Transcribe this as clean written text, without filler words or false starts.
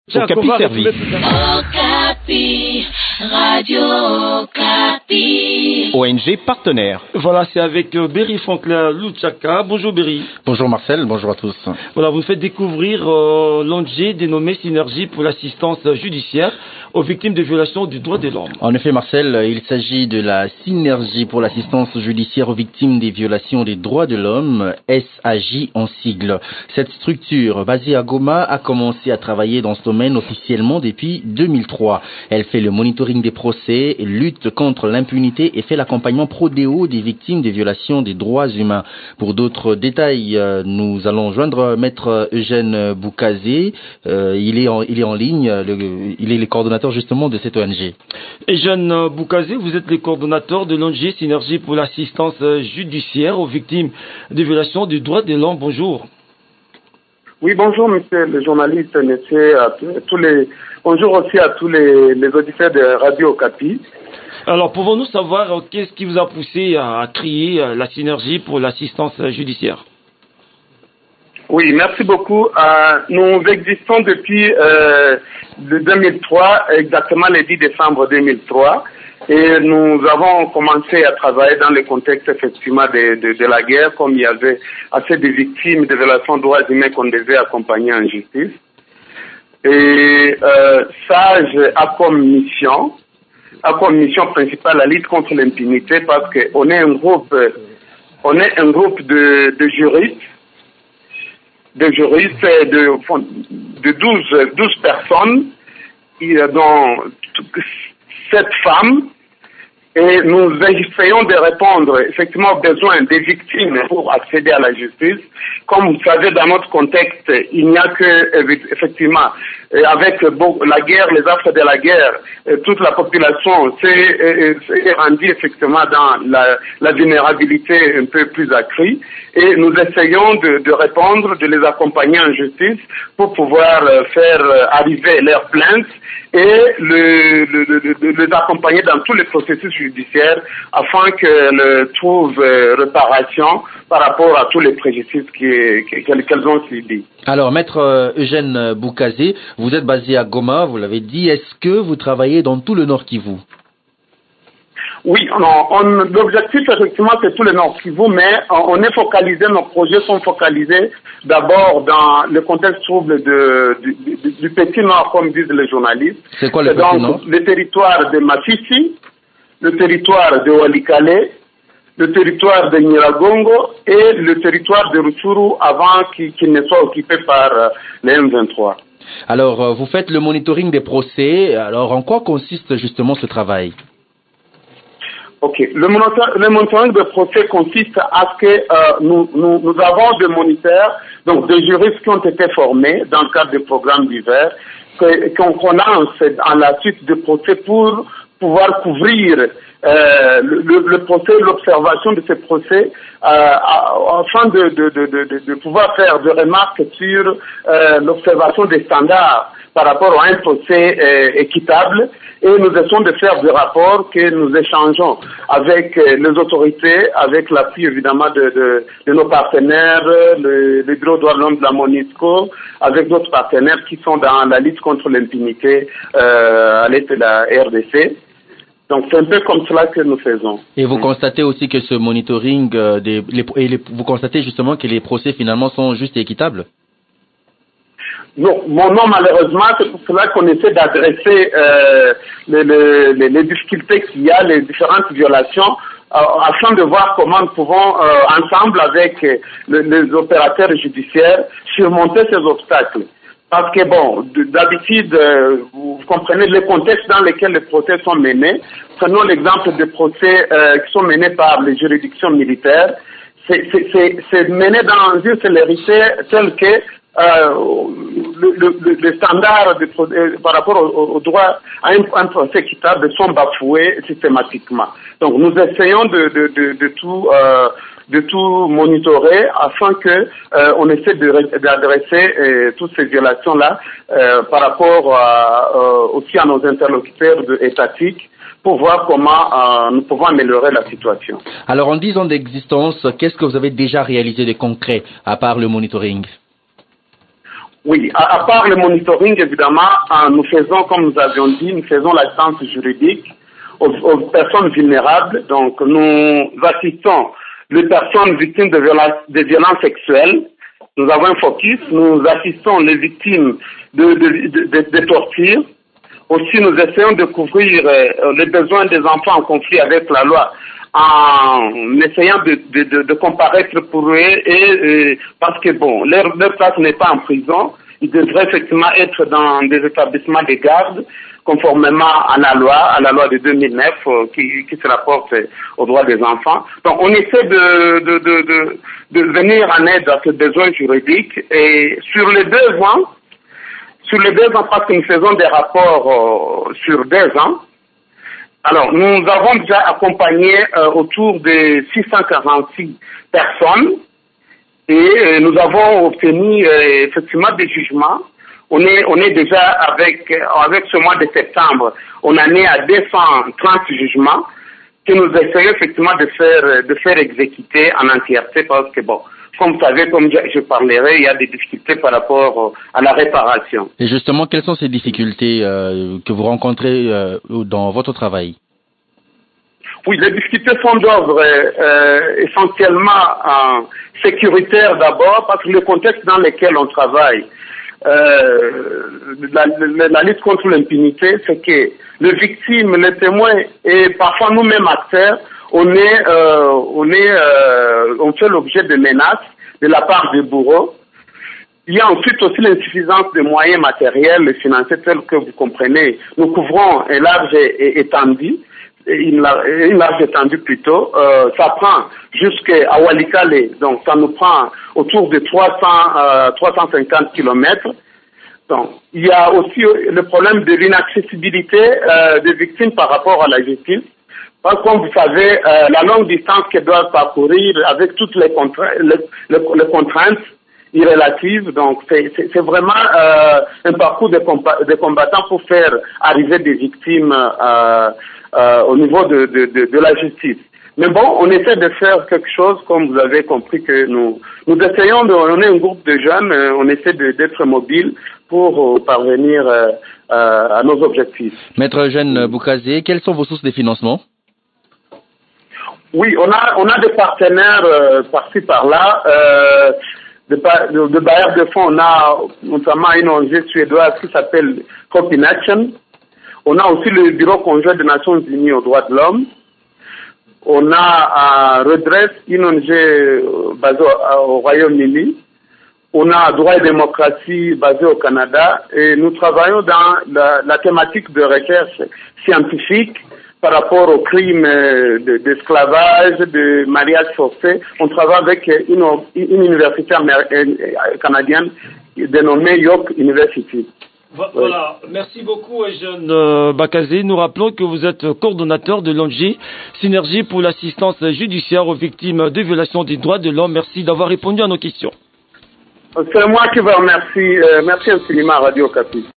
Okapi Service. Okapi, Radio Okapi. ONG partenaire. Voilà, c'est avec Berry Franklin Luchaka. Bonjour Berry. Bonjour Marcel, bonjour à tous. Voilà, vous faites découvrir l'ONG dénommée Synergie pour l'assistance judiciaire aux victimes de violations du droit de l'homme. En effet Marcel, il s'agit de la Synergie pour l'assistance judiciaire aux victimes des violations des droits de l'homme, SAJ en sigle. Cette structure, basée à Goma, a commencé à travailler dans ce domaine officiellement depuis 2003. Elle fait le monitoring des procès, lutte contre l'impunité et fait l'accompagnement prodéo des victimes des violations des droits humains. Pour d'autres détails, nous allons joindre Maître Eugène Boukazé. Il est en ligne, il est le coordonnateur justement de cette ONG. Eugène Boukazé, vous êtes le coordonnateur de l'ONG Synergie pour l'assistance judiciaire aux victimes de violations du droit de l'homme. Bonjour. Oui, bonjour, monsieur le journaliste, bonjour aussi à tous les auditeurs de Radio Okapi. Alors, pouvons-nous savoir qu'est-ce qui vous a poussé à créer la Synergie pour l'assistance judiciaire? Oui, merci beaucoup. Nous existons depuis 2003, exactement le 10 décembre 2003. Et nous avons commencé à travailler dans le contexte effectivement de la guerre, comme il y avait assez de victimes de violations de droits humains qu'on devait accompagner en justice. Et SAJ a comme mission principale la lutte contre l'impunité, parce qu'on est un groupe de juristes, de 12 personnes, dont 7 femmes, et nous essayons de répondre effectivement aux besoins des victimes pour accéder à la justice. Comme vous savez, dans notre contexte, il n'y a que, effectivement, avec la guerre, les affres de la guerre, toute la population s'est rendue effectivement dans la vulnérabilité un peu plus accrue, et nous essayons de répondre, de les accompagner en justice pour pouvoir faire arriver leurs plaintes et les accompagner dans tous les processus judiciaires afin qu'elles trouvent réparation par rapport à tous les préjudices qu'elles ont subis. Alors, Maître Eugène Boukazé, vous êtes basé à Goma, vous l'avez dit. Est-ce que vous travaillez dans tout le Nord Kivu? Oui, l'objectif effectivement c'est tout le Nord Kivu, mais on est focalisé, nos projets sont focalisés d'abord dans le contexte trouble du Petit Nord, comme disent les journalistes. C'est quoi le Petit Nord? Donc, le territoire de Masisi, le territoire de Walikale, le territoire de Nyiragongo et le territoire de Rutshuru avant qu'il ne soit occupé par les M23. Alors, vous faites le monitoring des procès. Alors, en quoi consiste justement ce travail? Ok. Le monitoring de procès consiste à ce que nous avons des moniteurs, donc des juristes qui ont été formés dans le cadre des programmes divers, qu'on lance en la suite de procès pour pouvoir couvrir le procès, l'observation de ces procès, afin de pouvoir faire des remarques sur l'observation des standards par rapport à un procès équitable, et nous essayons de faire des rapports que nous échangeons avec les autorités, avec l'appui évidemment de nos partenaires, le Bureau des droits de l'homme de la MONUSCO, avec d'autres partenaires qui sont dans la lutte contre l'impunité à l'est de la RDC. Donc c'est un peu comme cela que nous faisons. Et vous constatez aussi que ce monitoring, vous constatez justement que les procès finalement sont justes et équitables? Non, malheureusement, c'est pour cela qu'on essaie d'adresser les difficultés qu'il y a, les différentes violations, afin de voir comment nous pouvons, ensemble avec les opérateurs judiciaires, surmonter ces obstacles. Parce que d'habitude, vous comprenez le contexte dans lequel les procès sont menés. Prenons l'exemple des procès qui sont menés par les juridictions militaires. C'est mené dans une célérité telle que les standards par rapport au droit à un procès équitable sont bafoués systématiquement. Donc nous essayons de tout monitorer afin que on essaie d'adresser toutes ces violations-là par rapport aussi à nos interlocuteurs étatiques, pour voir comment nous pouvons améliorer la situation. Alors en 10 ans d'existence, qu'est-ce que vous avez déjà réalisé de concret à part le monitoring? Oui, à part le monitoring, évidemment, nous faisons, comme nous avions dit, nous faisons l'assistance juridique aux personnes vulnérables. Donc, nous assistons les personnes victimes de violences sexuelles. Nous avons un focus. Nous assistons les victimes de torture. Aussi, nous essayons de couvrir les besoins des enfants en conflit avec la loi en essayant de comparaître pour eux et parce que bon, leur place n'est pas en prison. Ils devraient effectivement être dans des établissements de garde conformément à la loi de 2009 qui se rapporte aux droits des enfants. Donc on essaie de venir en aide à ce besoin juridique et sur les 2 ans, parce que nous faisons des rapports sur 2 ans, alors nous avons déjà accompagné autour de 646 personnes et nous avons obtenu effectivement des jugements. On est déjà avec ce mois de septembre, on en est à 230 jugements que nous essayons effectivement de faire exécuter en entièreté parce que bon, comme vous savez, comme je parlerai, il y a des difficultés par rapport à la réparation. Et justement, quelles sont ces difficultés que vous rencontrez dans votre travail? Oui, les difficultés sont d'ordre essentiellement sécuritaire d'abord, parce que le contexte dans lequel on travaille, la lutte contre l'impunité, c'est que les victimes, les témoins et parfois nous-mêmes acteurs, on fait l'objet de menaces de la part des bourreaux. Il y a ensuite aussi l'insuffisance de moyens matériels et financiers tels que vous comprenez. Nous couvrons une large étendue plutôt. Ça prend jusqu'à Walikale, donc ça nous prend autour de 350 kilomètres. Donc, il y a aussi le problème de l'inaccessibilité des victimes par rapport à la justice. Parce que, comme vous savez, la longue distance qu'elles doivent parcourir avec toutes les contraintes irrélatives, donc c'est vraiment un parcours de combattants pour faire arriver des victimes au niveau de la justice. Mais bon, on essaie de faire quelque chose, comme vous avez compris que nous essayons on est un groupe de jeunes, on essaie d'être mobile pour parvenir à nos objectifs. Maître Eugène Boukazé, quelles sont vos sources de financement? Oui, on a des partenaires par-ci par-là, de bailleurs de fonds. On a notamment une ONG suédoise qui s'appelle Hope in Action. On a aussi le Bureau conjoint des Nations Unies aux droits de l'homme. On a Redress, une ONG basée au Royaume-Uni. On a Droit et démocratie basée au Canada. Et nous travaillons dans la thématique de recherche scientifique par rapport aux crimes d'esclavage, de mariage forcé. On travaille avec une université canadienne dénommée York University. Voilà, merci beaucoup Eugène Boukazé. Nous rappelons que vous êtes coordonnateur de l'ONG Synergie pour l'assistance judiciaire aux victimes de violations des droits de l'homme. Merci d'avoir répondu à nos questions. C'est moi qui vous remercie. Merci infiniment à Radio Okapi.